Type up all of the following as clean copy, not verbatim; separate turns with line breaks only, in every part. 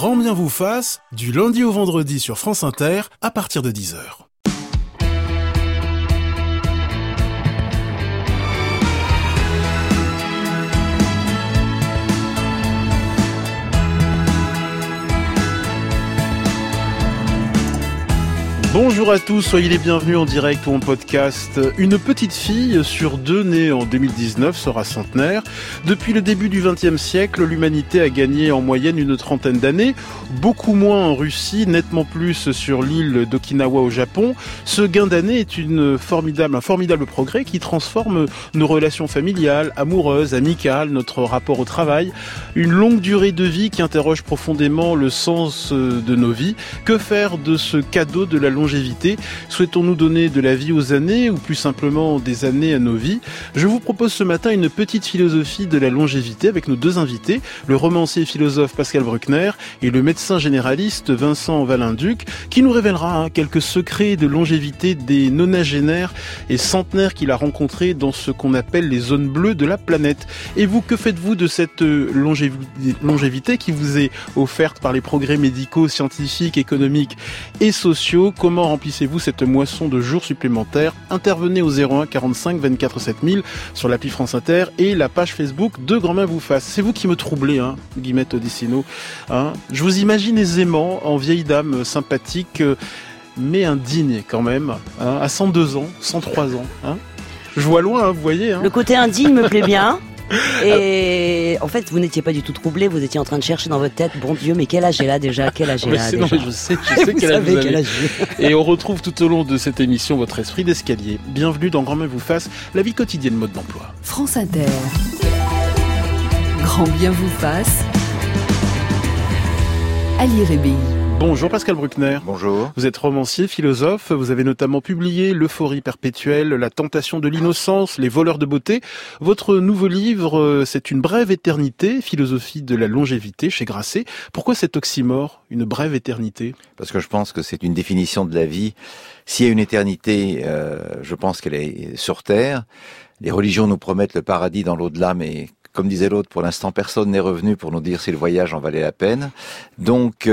Grand bien vous fasse, du lundi au vendredi sur France Inter, à partir de 10h. Bonjour à tous, soyez les bienvenus en direct ou en podcast. Une petite fille sur deux née en 2019 sera centenaire. Depuis le début du XXe siècle, l'humanité a gagné en moyenne une trentaine d'années, beaucoup moins en Russie, nettement plus sur l'île d'Okinawa au Japon. Ce gain d'années est un formidable progrès qui transforme nos relations familiales, amoureuses, amicales, notre rapport au travail. Une longue durée de vie qui interroge profondément le sens de nos vies. Que faire de ce cadeau de la longévité ? Souhaitons-nous donner de la vie aux années ou plus simplement des années à nos vies ? Je vous propose ce matin une petite philosophie de la longévité avec nos deux invités, le romancier et philosophe Pascal Bruckner et le médecin généraliste Vincent Valenduc, qui nous révélera quelques secrets de longévité des nonagénaires et centenaires qu'il a rencontrés dans ce qu'on appelle les zones bleues de la planète. Et vous, que faites-vous de cette longévité qui vous est offerte par les progrès médicaux, scientifiques, économiques et sociaux ? Comment remplissez-vous cette moisson de jours supplémentaires ? Intervenez au 01 45 24 7000 sur l'appli France Inter et la page Facebook de Grand Main vous fasse. C'est vous qui me troublez, Guillemette Odissino. Je vous imagine aisément en vieille dame sympathique, mais indigne quand même, à 102 ans, 103 ans. Je vois loin, vous voyez.
Le côté indigne me plaît bien. Et en fait, vous n'étiez pas du tout troublé, vous étiez en train de chercher dans votre tête, bon Dieu, mais quel âge est là déjà ? Quel âge est là déjà ?
Non, mais je sais quel âge vous avez. Et on retrouve tout au long de cette émission votre esprit d'escalier. Bienvenue dans Grand Main vous fasse, la vie quotidienne mode d'emploi.
France Inter. Grand bien vous fasse. Ali Rébi.
Bonjour Pascal Bruckner.
Bonjour.
Vous êtes romancier, philosophe, vous avez notamment publié L'euphorie perpétuelle, La tentation de l'innocence, Les voleurs de beauté. Votre nouveau livre, c'est Une brève éternité, philosophie de la longévité chez Grasset. Pourquoi cet oxymore, une brève éternité ?
Parce que je pense que c'est une définition de la vie. S'il y a une éternité, je pense qu'elle est sur Terre. Les religions nous promettent le paradis dans l'au-delà, mais comme disait l'autre, pour l'instant, personne n'est revenu pour nous dire si le voyage en valait la peine. Donc,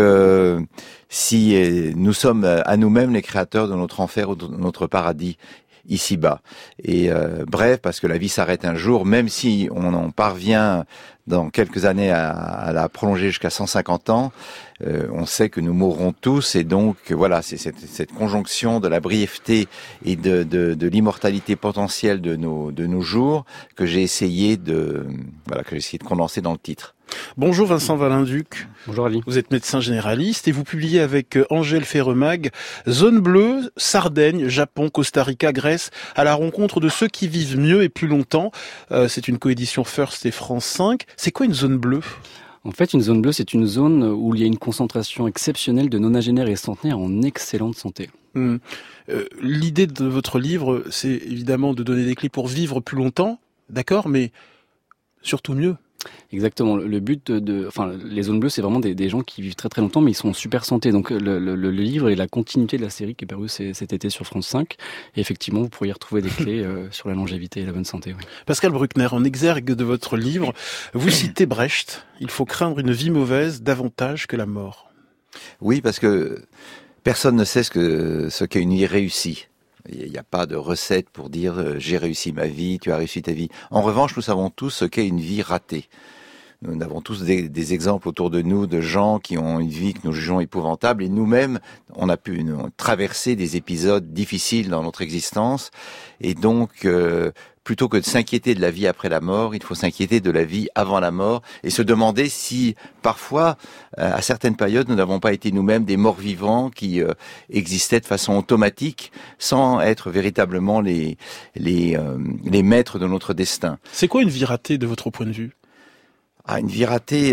si nous sommes à nous-mêmes les créateurs de notre enfer ou de notre paradis ici-bas. Et bref, parce que la vie s'arrête un jour, même si on en parvient dans quelques années à la prolonger jusqu'à 150 ans, on sait que nous mourrons tous, et donc voilà, c'est cette conjonction de la brièveté et de l'immortalité potentielle de nos jours que j'ai essayé de condenser dans le titre.
Bonjour Vincent Valenduc.
Bonjour Ali.
Vous êtes médecin généraliste et vous publiez avec Angèle Ferremag Zone bleue, Sardaigne, Japon, Costa Rica, Grèce, à la rencontre de ceux qui vivent mieux et plus longtemps. C'est une coédition First et France 5. C'est quoi une zone bleue ?
En fait, une zone bleue, c'est une zone où il y a une concentration exceptionnelle de nonagénaires et centenaires en excellente santé.
L'idée de votre livre, c'est évidemment de donner des clés pour vivre plus longtemps, d'accord, mais surtout mieux.
Exactement. Le but les zones bleues, c'est vraiment des gens qui vivent très très longtemps, mais ils sont en super santé. Donc le livre est la continuité de la série qui est parue cet été sur France 5. Et effectivement, vous pourriez retrouver des clés sur la longévité et la bonne santé. Oui.
Pascal Bruckner, en exergue de votre livre, vous citez Brecht. Il faut craindre une vie mauvaise davantage que la mort.
Oui, parce que personne ne sait ce qu'est une vie réussie. Il n'y a pas de recette pour dire j'ai réussi ma vie, tu as réussi ta vie. En revanche, nous savons tous ce qu'est une vie ratée. Nous avons tous des exemples autour de nous de gens qui ont une vie que nous jugeons épouvantable, et nous-mêmes, on a pu traverser des épisodes difficiles dans notre existence. Et donc, plutôt que de s'inquiéter de la vie après la mort, il faut s'inquiéter de la vie avant la mort et se demander si, parfois, à certaines périodes, nous n'avons pas été nous-mêmes des morts vivants qui existaient de façon automatique, sans être véritablement les maîtres de notre destin.
C'est quoi une vie ratée de votre point de vue ?
Une vie ratée,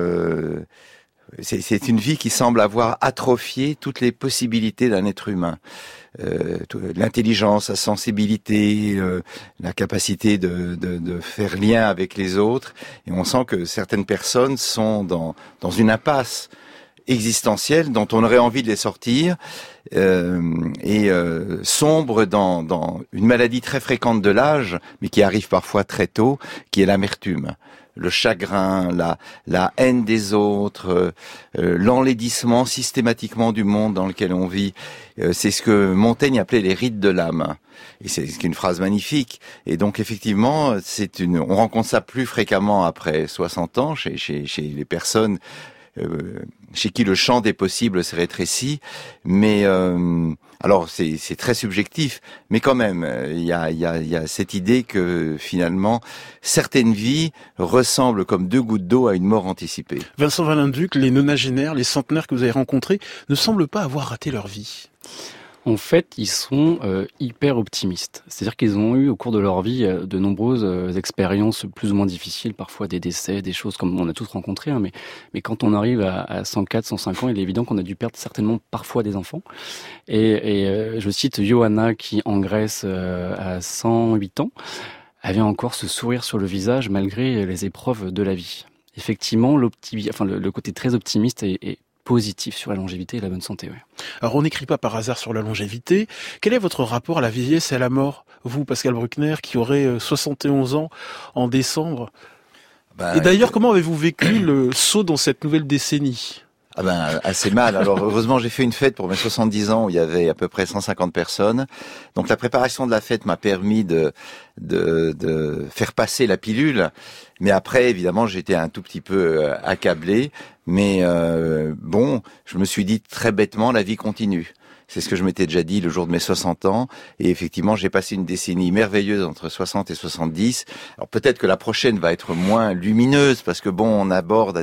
c'est une vie qui semble avoir atrophié toutes les possibilités d'un être humain. L'intelligence, la sensibilité, la capacité de faire lien avec les autres. Et on sent que certaines personnes sont dans une impasse existentielle dont on aurait envie de les sortir, sombre dans une maladie très fréquente de l'âge, mais qui arrive parfois très tôt, qui est l'amertume. le chagrin, la haine des autres, l'enlaidissement systématiquement du monde dans lequel on vit. C'est ce que Montaigne appelait les rides de l'âme. Et c'est une phrase magnifique. Et donc effectivement, on rencontre ça plus fréquemment après 60 ans chez les personnes chez qui le champ des possibles s'est rétréci. Mais alors c'est très subjectif, mais quand même il y a cette idée que finalement certaines vies ressemblent comme deux gouttes d'eau à une mort anticipée.
Vincent Valenduc, les nonagénaires, les centenaires que vous avez rencontrés ne semblent pas avoir raté leur vie.
En fait, ils sont hyper optimistes. C'est-à-dire qu'ils ont eu au cours de leur vie de nombreuses expériences plus ou moins difficiles, parfois des décès, des choses comme on a tous rencontré. Hein, mais quand on arrive à 104, 105 ans, il est évident qu'on a dû perdre certainement parfois des enfants. Et je cite Johanna qui, en Grèce, à 108 ans, avait encore ce sourire sur le visage malgré les épreuves de la vie. Effectivement, le côté très optimiste est positif sur la longévité et la bonne santé. Ouais.
Alors on n'écrit pas par hasard sur la longévité. Quel est votre rapport à la vieillesse et à la mort, vous, Pascal Bruckner, qui aurez 71 ans en décembre? Et d'ailleurs, comment avez-vous vécu le saut dans cette nouvelle décennie?
Assez mal. Alors heureusement, j'ai fait une fête pour mes 70 ans où il y avait à peu près 150 personnes. Donc la préparation de la fête m'a permis de faire passer la pilule. Mais après, évidemment, j'étais un tout petit peu accablé. Mais je me suis dit très bêtement, la vie continue. C'est ce que je m'étais déjà dit le jour de mes 60 ans. Et effectivement, j'ai passé une décennie merveilleuse entre 60 et 70. Alors peut-être que la prochaine va être moins lumineuse parce que on aborde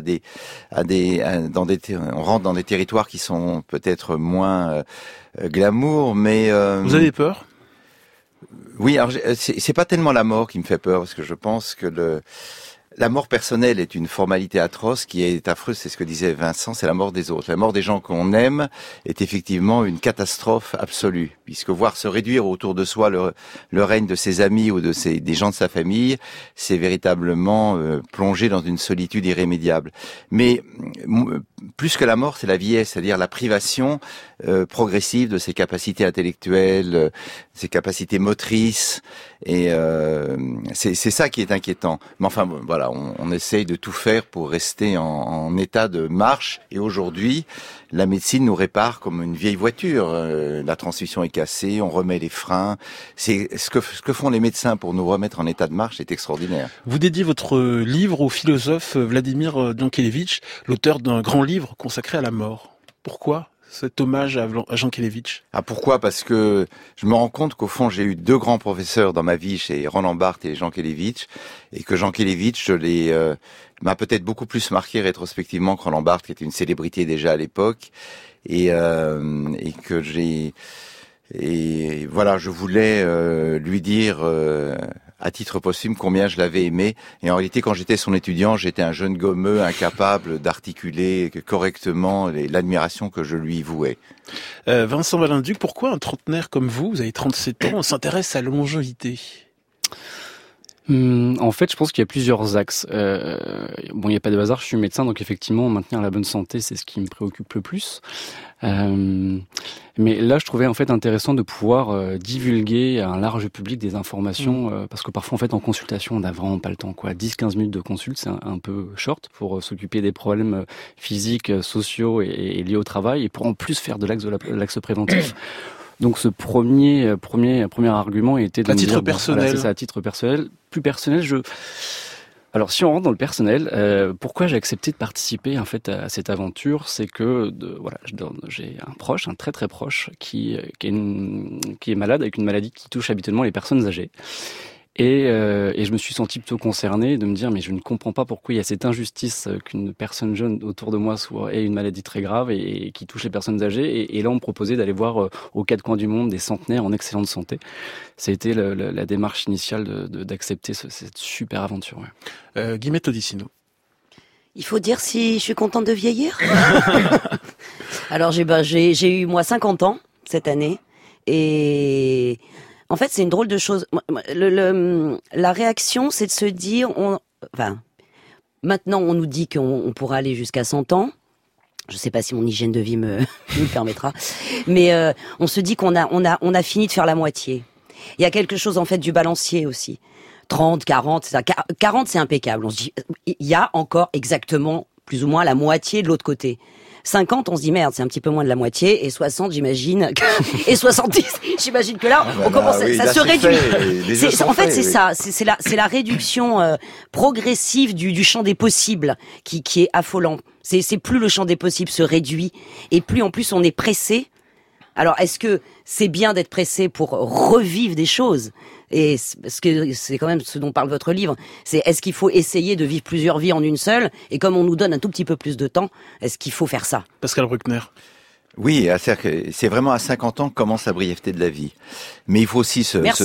on rentre dans des territoires qui sont peut-être moins glamour, mais
vous avez peur?
Oui, alors c'est pas tellement la mort qui me fait peur parce que je pense que la mort personnelle est une formalité atroce qui est affreuse, c'est ce que disait Vincent, c'est la mort des autres. La mort des gens qu'on aime est effectivement une catastrophe absolue, puisque voir se réduire autour de soi le règne de ses amis ou des gens de sa famille, c'est véritablement plonger dans une solitude irrémédiable. Mais plus que la mort, c'est la vieillesse, c'est-à-dire la privation progressive de ses capacités intellectuelles, ses capacités motrices, et c'est ça qui est inquiétant. Mais enfin, voilà, on essaye de tout faire pour rester en état de marche. Et aujourd'hui, la médecine nous répare comme une vieille voiture. La transmission est cassée, on remet les freins. C'est ce que font les médecins pour nous remettre en état de marche, c'est extraordinaire.
Vous dédiez votre livre au philosophe Vladimir Jankélévitch, l'auteur d'un grand livre consacré à la mort. Pourquoi cet hommage à Jankélévitch?
Pourquoi? Parce que je me rends compte qu'au fond, j'ai eu deux grands professeurs dans ma vie, chez Roland Barthes et Jankélévitch, et que Jankélévitch, m'a peut-être beaucoup plus marqué rétrospectivement que Roland Barthes, qui était une célébrité déjà à l'époque, et que je voulais lui dire à titre posthume combien je l'avais aimé. Et en réalité, quand j'étais son étudiant, j'étais un jeune gommeux incapable d'articuler correctement l'admiration que je lui vouais.
Vincent Valenduc, pourquoi un trentenaire comme vous avez 37 ans, s'intéresse à la longévité?
En fait, je pense qu'il y a plusieurs axes. Il n'y a pas de hasard, je suis médecin, donc effectivement, maintenir la bonne santé, c'est ce qui me préoccupe le plus. Mais là, je trouvais en fait intéressant de pouvoir divulguer à un large public des informations, parce que parfois, en fait, en consultation, on n'a vraiment pas le temps, 10-15 minutes de consulte, c'est un peu short pour s'occuper des problèmes physiques, sociaux et liés au travail, et pour en plus faire de l'axe préventif. Donc ce premier argument était de
à titre personnel.
Voilà, c'est ça, à titre personnel. Plus personnel, alors si on rentre dans le personnel, pourquoi j'ai accepté de participer en fait à cette aventure, c'est que j'ai un proche, un très très proche, qui est malade avec une maladie qui touche habituellement les personnes âgées. Et je me suis senti plutôt concerné de me dire mais je ne comprends pas pourquoi il y a cette injustice qu'une personne jeune autour de moi ait une maladie très grave et qui touche les personnes âgées. Et là on me proposait d'aller voir aux quatre coins du monde des centenaires en excellente santé. Ça a été la démarche initiale d'accepter cette super aventure. Ouais.
Guillemette Odissino.
Il faut dire si je suis contente de vieillir. Alors j'ai eu moi 50 ans cette année et en fait, c'est une drôle de chose. La réaction, c'est de se dire, maintenant, on nous dit qu'on pourra aller jusqu'à 100 ans. Je sais pas si mon hygiène de vie me le permettra, mais on se dit qu'on a fini de faire la moitié. Il y a quelque chose en fait du balancier aussi. 30, 40, c'est ça. 40, c'est impeccable. On se dit, il y a encore exactement plus ou moins la moitié de l'autre côté. 50, on se dit merde, c'est un petit peu moins de la moitié, et 60, j'imagine, et 70, j'imagine que là, on commence, ça se réduit. En fait, c'est ça, c'est la réduction progressive du champ des possibles qui est affolant. C'est plus le champ des possibles se réduit, et plus en plus on est pressé. Alors, est-ce que c'est bien d'être pressé pour revivre des choses ? Et parce que c'est quand même ce dont parle votre livre, c'est est-ce qu'il faut essayer de vivre plusieurs vies en une seule ? Et comme on nous donne un tout petit peu plus de temps, est-ce qu'il faut faire ça ?
Pascal Bruckner.
Oui, c'est vraiment à 50 ans que commence la brièveté de la vie. Mais il faut aussi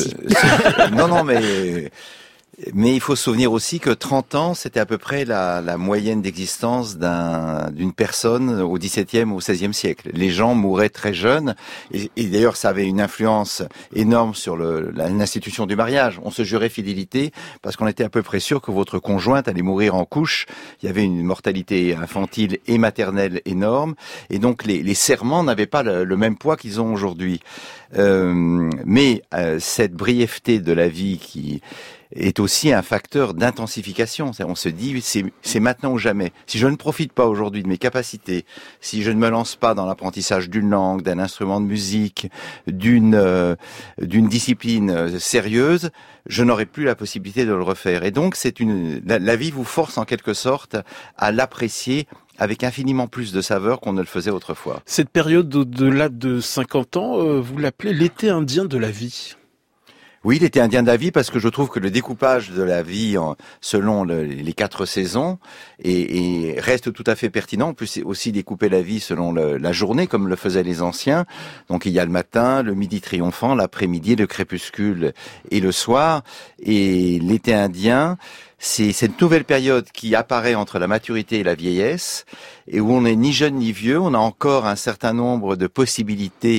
mais il faut se souvenir aussi que 30 ans, c'était à peu près la moyenne d'existence d'une personne au XVIIe ou au XVIe siècle. Les gens mouraient très jeunes, et d'ailleurs ça avait une influence énorme sur l'institution du mariage. On se jurait fidélité parce qu'on était à peu près sûr que votre conjointe allait mourir en couche. Il y avait une mortalité infantile et maternelle énorme, et donc les serments n'avaient pas le même poids qu'ils ont aujourd'hui. Mais cette brièveté de la vie qui est aussi un facteur d'intensification. On se dit, c'est maintenant ou jamais. Si je ne profite pas aujourd'hui de mes capacités, si je ne me lance pas dans l'apprentissage d'une langue, d'un instrument de musique, d'une discipline sérieuse, je n'aurai plus la possibilité de le refaire. Et donc, la vie vous force en quelque sorte à l'apprécier avec infiniment plus de saveur qu'on ne le faisait autrefois.
Cette période au-delà de 50 ans, vous l'appelez l'été indien de la vie.
Oui, l'été indien de la vie, parce que je trouve que le découpage de la vie selon les 4 saisons et reste tout à fait pertinent. On peut aussi découper la vie selon la journée, comme le faisaient les anciens. Donc il y a le matin, le midi triomphant, l'après-midi, le crépuscule et le soir. Et l'été indien, c'est cette nouvelle période qui apparaît entre la maturité et la vieillesse, et où on n'est ni jeune ni vieux, on a encore un certain nombre de possibilités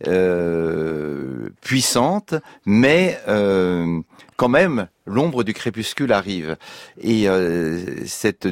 puissantes, mais quand même l'ombre du crépuscule arrive. Et ce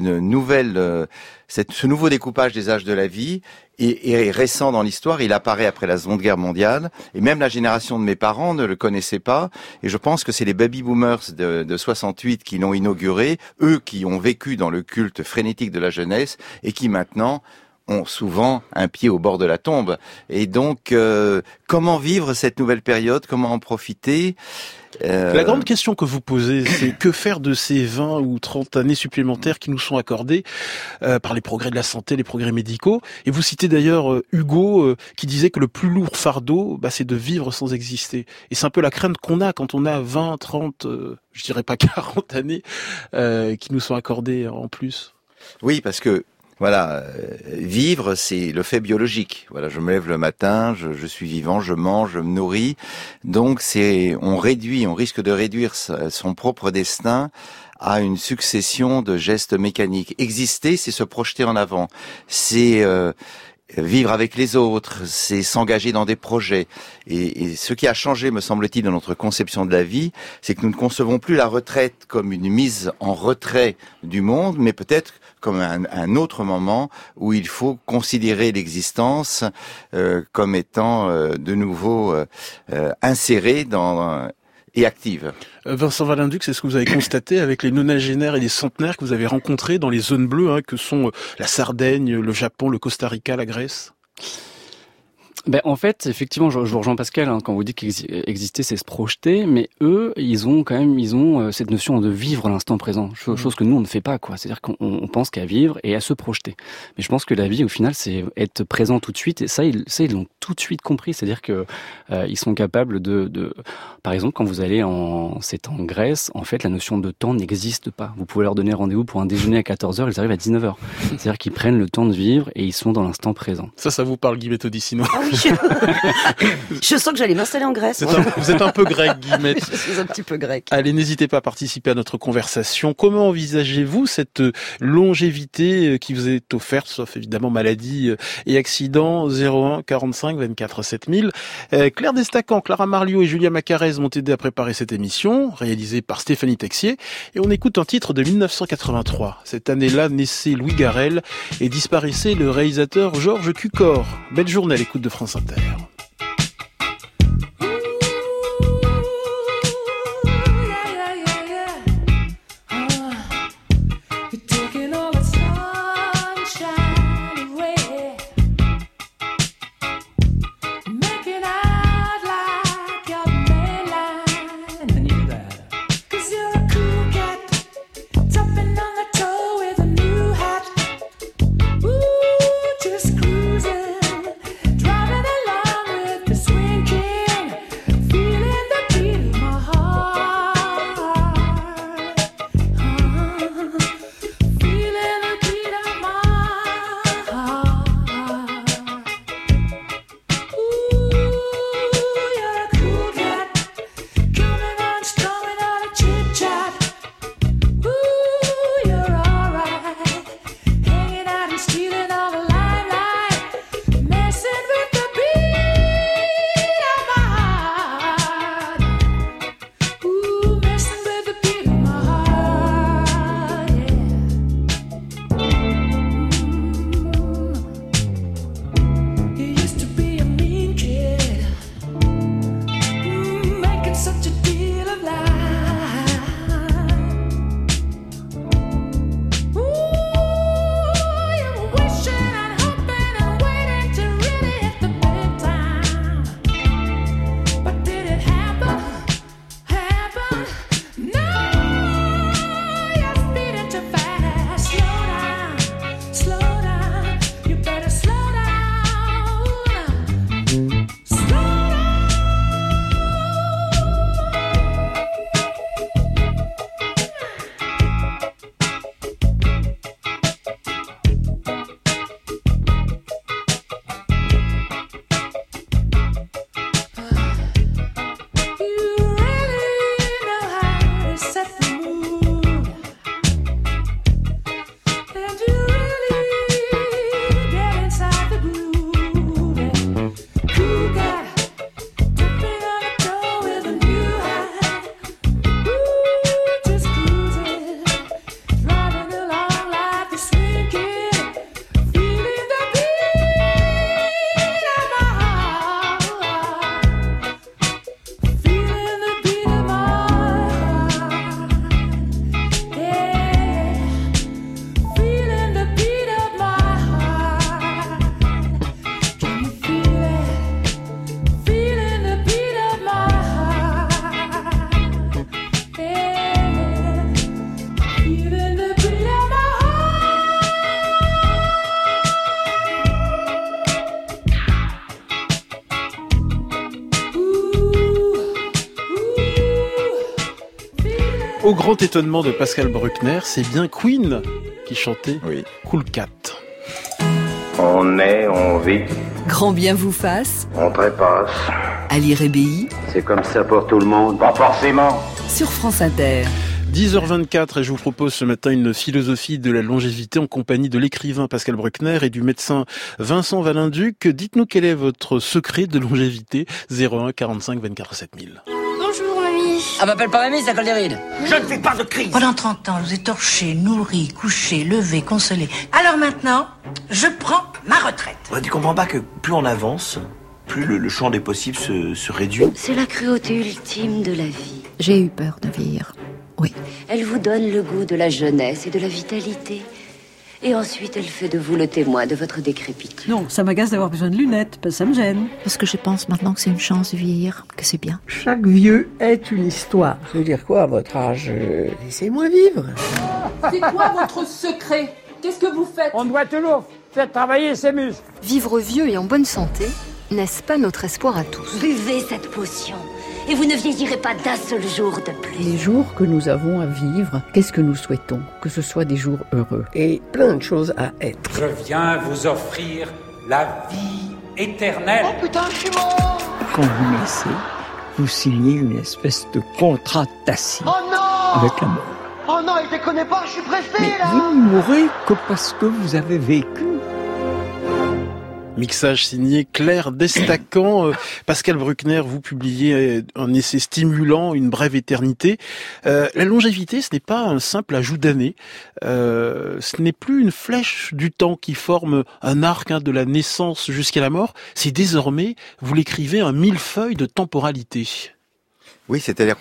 nouveau découpage des âges de la vie est récent dans l'histoire. Il apparaît après la Seconde Guerre mondiale, et même la génération de mes parents ne le connaissait pas. Et je pense que c'est les baby-boomers de 68 qui l'ont inauguré, eux qui ont vécu dans le culte frénétique de la jeunesse et qui maintenant ont souvent un pied au bord de la tombe. Et donc, comment vivre cette nouvelle période ? Comment en profiter ?
La grande question que vous posez, c'est que faire de ces 20 ou 30 années supplémentaires qui nous sont accordées par les progrès de la santé, les progrès médicaux. Et vous citez d'ailleurs Hugo qui disait que le plus lourd fardeau, c'est de vivre sans exister. Et c'est un peu la crainte qu'on a quand on a 20, 30, je dirais pas 40 années qui nous sont accordées en plus.
Oui, parce que voilà, vivre, c'est le fait biologique. Voilà, je me lève le matin, je suis vivant, je mange, je me nourris. Donc on risque de réduire son propre destin à une succession de gestes mécaniques. Exister, c'est se projeter en avant. C'est vivre avec les autres, c'est s'engager dans des projets. Et ce qui a changé, me semble-t-il, dans notre conception de la vie, c'est que nous ne concevons plus la retraite comme une mise en retrait du monde, mais peut-être comme un autre moment où il faut considérer l'existence comme étant de nouveau insérée et active.
Vincent Valenduc, c'est ce que vous avez constaté avec les nonagénaires et les centenaires que vous avez rencontrés dans les zones bleues, que sont la Sardaigne, le Japon, le Costa Rica, la Grèce ?
En fait, effectivement, je vous rejoins Pascal, quand vous dites qu'exister, c'est se projeter, mais eux, ils ont cette notion de vivre l'instant présent, chose que nous, on ne fait pas, quoi. C'est-à-dire qu'on pense qu'à vivre et à se projeter. Mais je pense que la vie, au final, c'est être présent tout de suite, et ça, ils l'ont tout de suite compris. C'est-à-dire que ils sont capables de... Par exemple, quand vous allez en Grèce, en fait, la notion de temps n'existe pas. Vous pouvez leur donner rendez-vous pour un déjeuner à 14h, ils arrivent à 19h. C'est-à-dire qu'ils prennent le temps de vivre et ils sont dans l'instant présent.
Ça vous parle, Guillemette Odissino?
Je sens que j'allais m'installer en Grèce.
Vous êtes un peu grec, Guillemette.
Je suis un petit peu grec.
Allez, n'hésitez pas à participer à notre conversation. Comment envisagez-vous cette longévité qui vous est offerte, sauf évidemment maladie et accident? 01 45 24 7000. Claire Destacan, Clara Marliot et Julia Macarez m'ont aidé à préparer cette émission, réalisée par Stéphanie Texier. Et on écoute un titre de 1983. Cette année-là naissait Louis Garrel et disparaissait le réalisateur Georges Cukor. Belle journée à l'écoute de France Inter. Au grand étonnement de Pascal Bruckner, c'est bien Queen qui chantait Cool Cat.
On naît, on vit,
Grand bien vous fasse.
on trépasse.
Ali Rébéi
C'est comme ça pour tout le monde. Pas forcément.
sur France Inter.
10h24 et je vous propose ce matin une philosophie de la longévité en compagnie de l'écrivain Pascal Bruckner et du médecin Vincent Valinduc. Dites-nous quel est votre secret de longévité. 01 45 24 7000.
Bonjour mamie.
Ah, m'appelle pas mamie, ça colle des rides.
Je ne fais pas de crise.
Pendant 30 ans, je vous ai torché, nourri, couché, levé, consolé. Alors maintenant, je prends ma retraite.
Tu comprends pas que plus on avance, plus le champ des possibles se réduit.
C'est la cruauté ultime de la vie.
J'ai eu peur de vieillir. Oui.
Elle vous donne le goût de la jeunesse et de la vitalité. Et ensuite, elle fait de vous le témoin de votre décrépitude.
Non, ça m'agace d'avoir besoin de lunettes, ça me gêne.
Parce que je pense maintenant que c'est une chance de vieillir, que c'est bien.
Chaque vieux est une histoire. Je veux dire quoi à votre âge laissez-moi vivre.
C'est quoi votre secret? Qu'est-ce que vous faites?
On doit toujours faire travailler ses muscles.
Vivre vieux et en bonne santé, n'est-ce pas notre espoir à tous?
Buvez cette potion. Et vous ne vieillirez pas d'un seul jour de plus.
Les jours que nous avons à vivre, qu'est-ce que nous souhaitons? Que ce soit des jours heureux. Et plein de choses à être.
Je viens vous offrir la vie éternelle.
Oh putain, je suis mort.
Quand vous naissez, vous signez une espèce de contrat tacite avec la mort.
Oh non, il déconne pas, je suis pressé là.
Vous ne mourrez que parce que vous avez vécu.
Mixage signé Claire Destacan. Pascal Bruckner, vous publiez un essai stimulant, Une brève éternité. La longévité, ce n'est pas un simple ajout d'années. Ce n'est plus une flèche du temps qui forme un arc de la naissance jusqu'à la mort. C'est désormais, vous l'écrivez, un millefeuille de temporalité.
Oui, c'est-à-dire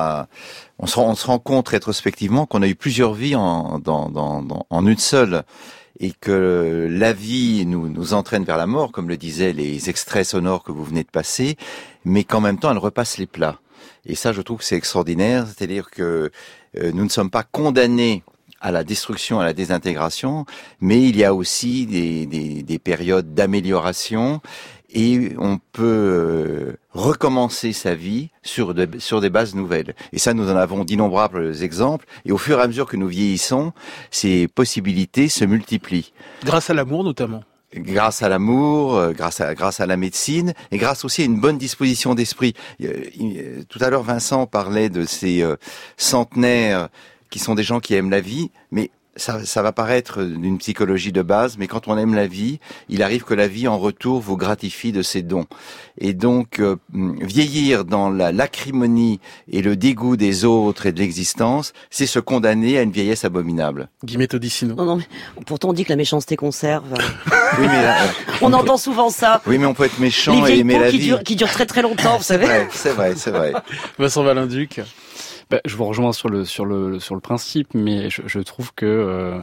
on se rend compte rétrospectivement qu'on a eu plusieurs vies en une seule. Et que la vie nous entraîne vers la mort, comme le disaient les extraits sonores que vous venez de passer, mais qu'en même temps, elle repasse les plats. Et ça, je trouve que c'est extraordinaire, c'est-à-dire que nous ne sommes pas condamnés à la destruction, à la désintégration, mais il y a aussi des périodes d'amélioration, et on peut recommencer sa vie sur des bases nouvelles. Et ça, nous en avons d'innombrables exemples. Et au fur et à mesure que nous vieillissons, ces possibilités se multiplient.
Grâce à l'amour, notamment.
Grâce à l'amour, grâce à la médecine, et grâce aussi à une bonne disposition d'esprit. Tout à l'heure, Vincent parlait de ces centenaires qui sont des gens qui aiment la vie, mais ça va paraître d'une psychologie de base, mais quand on aime la vie, il arrive que la vie en retour vous gratifie de ses dons. Et donc, vieillir dans la l'acrimonie et le dégoût des autres et de l'existence, c'est se condamner à une vieillesse abominable.
Guillemette Odissino.
Non, mais pourtant on dit que la méchanceté conserve.
Oui, mais là,
on entend souvent ça.
Oui, mais on peut être méchant et aimer la vie.
Qui durent très très longtemps, vous savez.
C'est vrai.
Vincent Valinduc.
Je vous rejoins sur le principe, mais je trouve que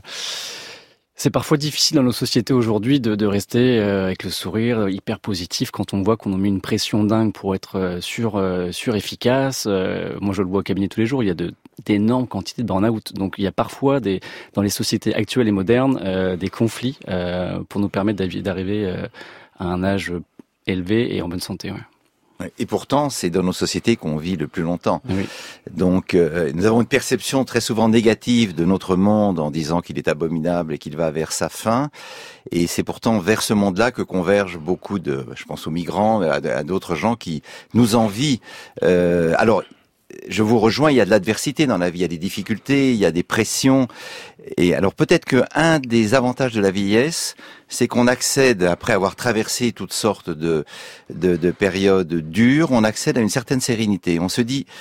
c'est parfois difficile dans nos sociétés aujourd'hui de rester avec le sourire hyper positif quand on voit qu'on nous met une pression dingue pour être efficace. Moi, je le vois au cabinet tous les jours. Il y a d'énormes quantités de burn-out. Donc, il y a parfois dans les sociétés actuelles et modernes des conflits pour nous permettre d'arriver à un âge élevé et en bonne santé. Ouais.
Et pourtant, c'est dans nos sociétés qu'on vit le plus longtemps.
Oui.
Donc, nous avons une perception très souvent négative de notre monde en disant qu'il est abominable et qu'il va vers sa fin. Et c'est pourtant vers ce monde-là que convergent beaucoup je pense aux migrants, à d'autres gens qui nous envient. Alors, je vous rejoins, il y a de l'adversité dans la vie, il y a des difficultés, il y a des pressions. Et alors peut-être qu'un des avantages de la vieillesse, c'est qu'on accède, après avoir traversé toutes sortes de périodes dures, on accède à une certaine sérénité. On se dit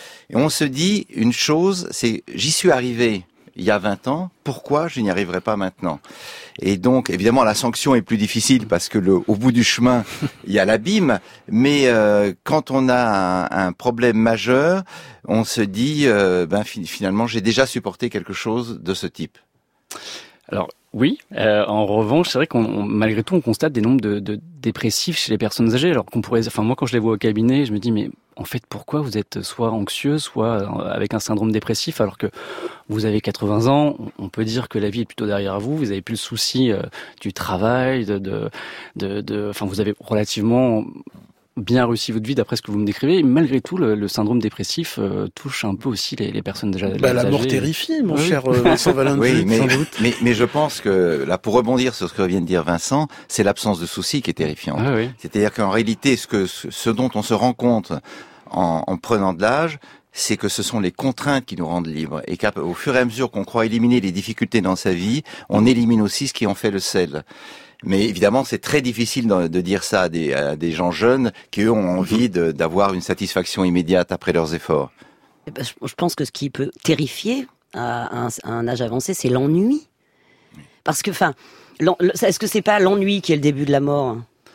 une chose, c'est j'y suis arrivé il y a 20 ans, pourquoi je n'y arriverai pas maintenant? Et donc, évidemment, la sanction est plus difficile parce que au bout du chemin, il y a l'abîme, mais quand on a un problème majeur, on se dit, finalement, j'ai déjà supporté quelque chose de ce type.
Alors, oui. En revanche, c'est vrai malgré tout, on constate des nombres de dépressifs chez les personnes âgées. Alors moi, quand je les vois au cabinet, je me dis, mais en fait, pourquoi vous êtes soit anxieux, soit avec un syndrome dépressif, alors que vous avez 80 ans, on peut dire que la vie est plutôt derrière vous, vous avez plus le souci du travail, vous avez relativement bien réussi votre vie d'après ce que vous me décrivez. Malgré tout, le syndrome dépressif touche un peu aussi les personnes déjà âgées.
La mort terrifie, mon cher Vincent Valenduc,
oui,
sans doute.
Mais je pense que, là, pour rebondir sur ce que vient de dire Vincent, c'est l'absence de soucis qui est terrifiante.
Ah, oui.
C'est-à-dire qu'en réalité, ce dont on se rend compte en prenant de l'âge, c'est que ce sont les contraintes qui nous rendent libres. Et qu'au fur et à mesure qu'on croit éliminer les difficultés dans sa vie, on élimine aussi ce qui en fait le sel. Mais évidemment, c'est très difficile de dire ça à des gens jeunes qui, eux, ont envie d'avoir une satisfaction immédiate après leurs efforts.
Je pense que ce qui peut terrifier à un âge avancé, c'est l'ennui. Parce que, est-ce que c'est pas l'ennui qui est le début de la mort ?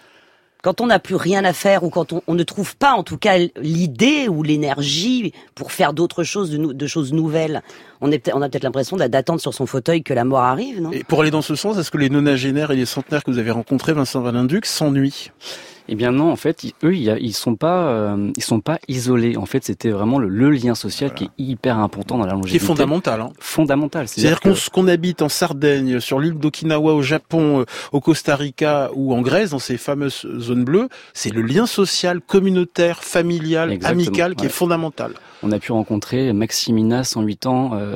Quand on n'a plus rien à faire ou quand on ne trouve pas, en tout cas, l'idée ou l'énergie pour faire d'autres choses, de choses nouvelles, on a peut-être l'impression d'attendre sur son fauteuil que la mort arrive, non ?
Et pour aller dans ce sens, est-ce que les nonagénaires et les centenaires que vous avez rencontrés, Vincent Valenduc, s'ennuient ?
Eh bien non, en fait, eux, ils sont pas isolés. En fait, c'était vraiment le lien social qui est hyper important dans la longévité.
Qui est fondamental. Hein.
Fondamental.
C'est-à-dire qu'on habite en Sardaigne, sur l'île d'Okinawa, au Japon, au Costa Rica ou en Grèce, dans ces fameuses zones bleues, c'est le lien social, communautaire, familial, amical qui est fondamental.
On a pu rencontrer Maximina, 104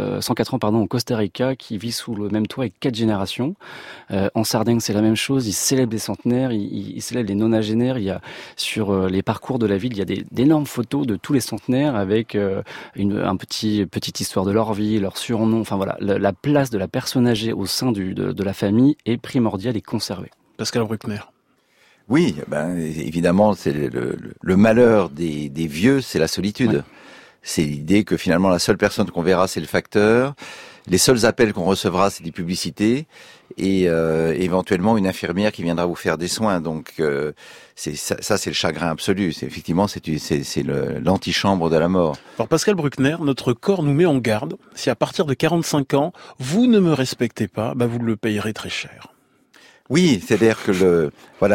ans, au Costa Rica, qui vit sous le même toit avec 4 générations. En Sardaigne, c'est la même chose. Ils célèbrent les centenaires, ils célèbrent les nonagénaires. Il y a sur les parcours de la ville, il y a d'énormes photos de tous les centenaires avec une petite histoire de leur vie, leur surnom. Enfin voilà, la place de la personne âgée au sein de la famille est primordiale et conservée.
Pascal Bruckner.
Oui, évidemment, c'est le malheur des vieux, c'est la solitude. Ouais. C'est l'idée que finalement la seule personne qu'on verra, c'est le facteur. Les seuls appels qu'on recevra, c'est des publicités et éventuellement une infirmière qui viendra vous faire des soins. Donc c'est le chagrin absolu. C'est l'antichambre de la mort.
Alors Pascal Bruckner, notre corps nous met en garde. Si à partir de 45 ans, vous ne me respectez pas, vous le payerez très cher.
Oui, c'est-à-dire que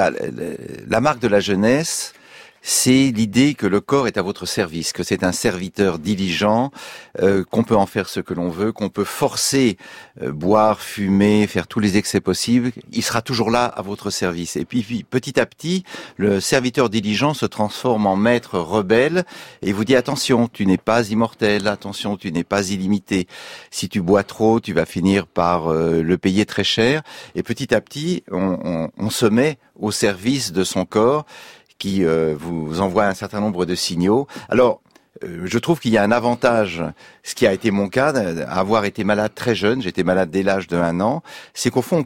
la marque de la jeunesse, c'est l'idée que le corps est à votre service, que c'est un serviteur diligent, qu'on peut en faire ce que l'on veut, qu'on peut forcer, boire, fumer, faire tous les excès possibles. Il sera toujours là à votre service. Et puis, petit à petit, le serviteur diligent se transforme en maître rebelle et vous dit attention, tu n'es pas immortel, attention, tu n'es pas illimité. Si tu bois trop, tu vas finir par le payer très cher. Et petit à petit, on se met au service de son corps, qui vous envoie un certain nombre de signaux. Alors, je trouve qu'il y a un avantage, ce qui a été mon cas, avoir été malade très jeune, j'étais malade dès l'âge de 1 an, c'est qu'au fond,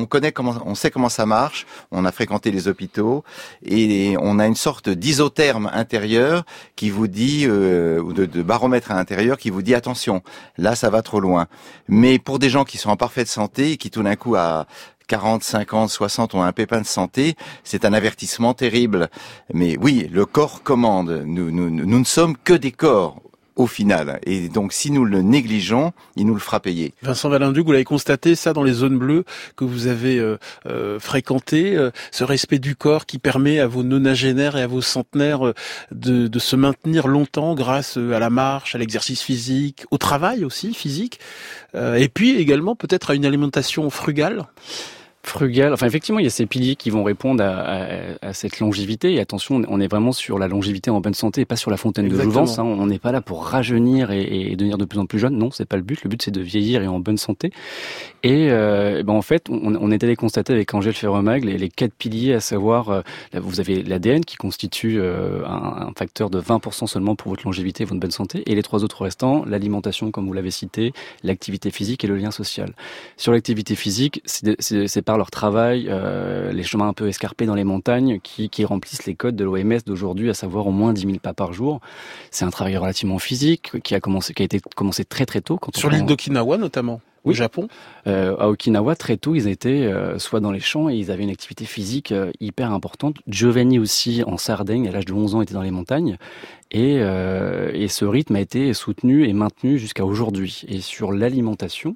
on sait comment ça marche, on a fréquenté les hôpitaux, et on a une sorte d'isotherme intérieur qui vous dit, ou de baromètre à l'intérieur qui vous dit attention, là ça va trop loin. Mais pour des gens qui sont en parfaite santé, et qui tout d'un coup à 40, 50, 60 ont un pépin de santé, c'est un avertissement terrible. Mais oui, le corps commande. Nous ne sommes que des corps, au final. Et donc, si nous le négligeons, il nous le fera payer.
Vincent Valenduc, vous l'avez constaté, ça, dans les zones bleues que vous avez fréquentées, ce respect du corps qui permet à vos nonagénaires et à vos centenaires de se maintenir longtemps grâce à la marche, à l'exercice physique, au travail aussi, physique, et puis également peut-être à une alimentation frugale.
Enfin effectivement, il y a ces piliers qui vont répondre à cette longévité. Et attention, on est vraiment sur la longévité en bonne santé et pas sur la fontaine de jouvence. Hein. On n'est pas là pour rajeunir et devenir de plus en plus jeune. Non, c'est pas le but. Le but, c'est de vieillir et en bonne santé. Et en fait, on est allé constater avec Angèle Ferremag les 4 piliers, à savoir, vous avez l'ADN qui constitue un facteur de 20% seulement pour votre longévité et votre bonne santé. Et les 3 autres restants, l'alimentation, comme vous l'avez cité, l'activité physique et le lien social. Sur l'activité physique, c'est par leur travail, les chemins un peu escarpés dans les montagnes qui remplissent les codes de l'OMS d'aujourd'hui, à savoir au moins 10 000 pas par jour. C'est un travail relativement physique qui a été commencé très très tôt.
Sur l'île d'Okinawa notamment, au Japon.
À Okinawa, très tôt, ils étaient soit dans les champs et ils avaient une activité physique hyper importante. Giovanni aussi, en Sardaigne, à l'âge de 11 ans, était dans les montagnes. Et ce rythme a été soutenu et maintenu jusqu'à aujourd'hui. Et sur l'alimentation,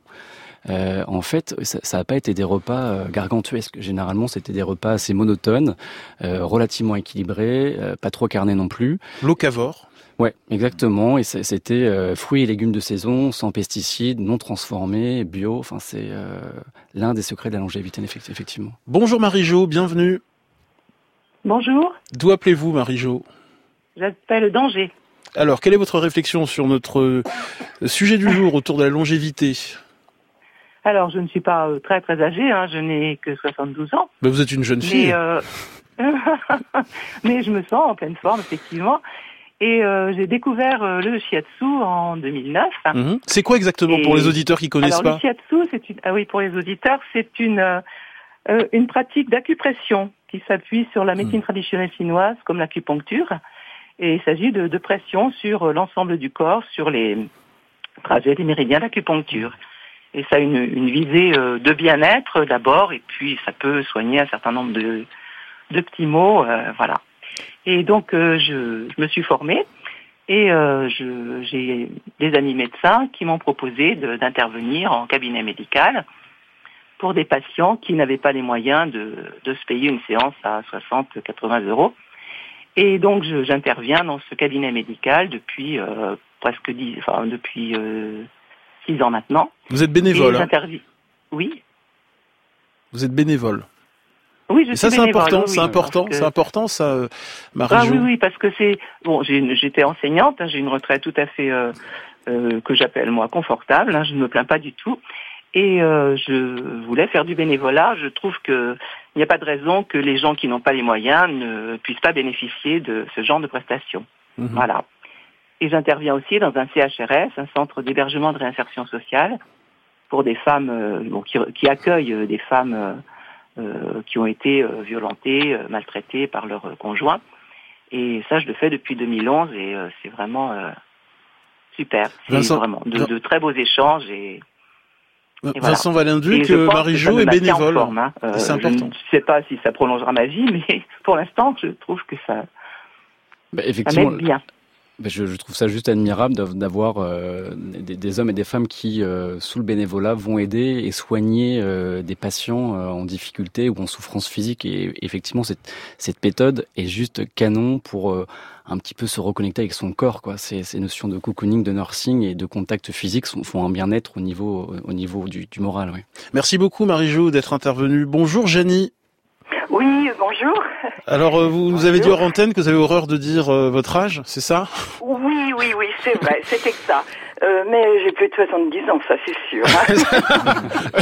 en fait, ça n'a pas été des repas gargantuesques. Généralement, c'était des repas assez monotones, relativement équilibrés, pas trop carnés non plus.
Locavore.
Ouais, exactement. Et c'était fruits et légumes de saison, sans pesticides, non transformés, bio. Enfin, c'est l'un des secrets de la longévité, effectivement.
Bonjour Marie-Jo, bienvenue.
Bonjour.
D'où appelez-vous, Marie-Jo?
J'appelle d'Angers.
Alors, quelle est votre réflexion sur notre sujet du jour autour de la longévité?
Alors, je ne suis pas très très âgée, hein, je n'ai que 72 ans.
Mais vous êtes une jeune fille.
Mais je me sens en pleine forme, effectivement. Et j'ai découvert le shiatsu en 2009.
C'est quoi exactement pour les auditeurs qui connaissent pas?
Le shiatsu, pour les auditeurs, c'est une pratique d'acupression qui s'appuie sur la médecine traditionnelle chinoise, comme l'acupuncture. Et il s'agit de pression sur l'ensemble du corps, sur les trajets des méridiens d'acupuncture. Et ça a une visée de bien-être d'abord, et puis ça peut soigner un certain nombre de petits maux, voilà. Et donc je me suis formée et j'ai des amis médecins qui m'ont proposé d'intervenir en cabinet médical pour des patients qui n'avaient pas les moyens de se payer une séance à 60-80 €. Et donc j'interviens dans ce cabinet médical depuis depuis 6 ans maintenant.
Vous êtes bénévole.
Oui.
Vous êtes bénévole.
Oui, je suis bénévole.
C'est important, ça, Marie-Jo.
Oui, parce que j'étais enseignante, j'ai une retraite tout à fait que j'appelle moi confortable, je ne me plains pas du tout. Et je voulais faire du bénévolat. Je trouve qu'il n'y a pas de raison que les gens qui n'ont pas les moyens ne puissent pas bénéficier de ce genre de prestations. Voilà. Et j'interviens aussi dans un CHRS, un centre d'hébergement de réinsertion sociale, pour des femmes qui accueillent des femmes qui ont été violentées, maltraitées par leur conjoint. Et ça, je le fais depuis 2011 et c'est vraiment super. C'est vraiment de très beaux échanges et
Vincent Valenduc, Marie-Jo est bénévole. C'est important.
Je ne sais pas si ça prolongera ma vie, mais pour l'instant, je trouve que ça m'aide bien.
Je trouve ça juste admirable d'avoir des hommes et des femmes qui, sous le bénévolat, vont aider et soigner des patients en difficulté ou en souffrance physique. Et effectivement, cette méthode est juste canon pour un petit peu se reconnecter avec son corps, quoi. Ces notions de cocooning, de nursing et de contact physique font un bien-être au niveau du moral. Oui.
Merci beaucoup, Marie-Jo, d'être intervenue. Bonjour, Janie.
Oui, bonjour.
Alors, vous nous avez dit hors antenne que vous avez horreur de dire votre âge, c'est ça?
Oui, c'est vrai, c'était que ça. Mais j'ai plus de 70 ans, ça c'est sûr. Hein.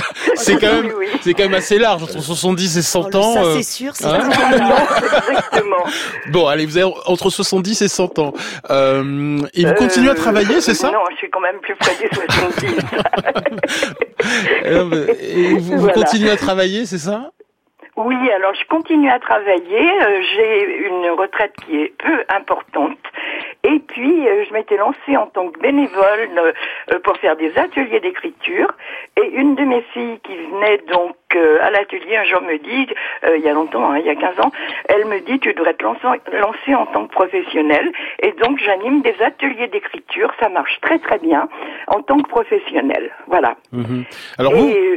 c'est quand même assez large, entre 70 et 100 ans.
Ça c'est sûr, c'est
exactement.
Bon, allez, vous avez entre 70 et 100 ans. Et vous continuez à travailler, c'est ça?
Non, je suis quand même plus près des 70.
Et vous continuez à travailler, c'est ça?
Oui, alors je continue à travailler. J'ai une retraite qui est peu importante. Et puis, je m'étais lancée en tant que bénévole pour faire des ateliers d'écriture. Et une de mes filles qui venait donc à l'atelier, un jour me dit, il y a longtemps, il y a 15 ans, elle me dit, tu devrais te lancer en tant que professionnelle. Et donc, j'anime des ateliers d'écriture. Ça marche très très bien en tant que professionnelle. Voilà.
Alors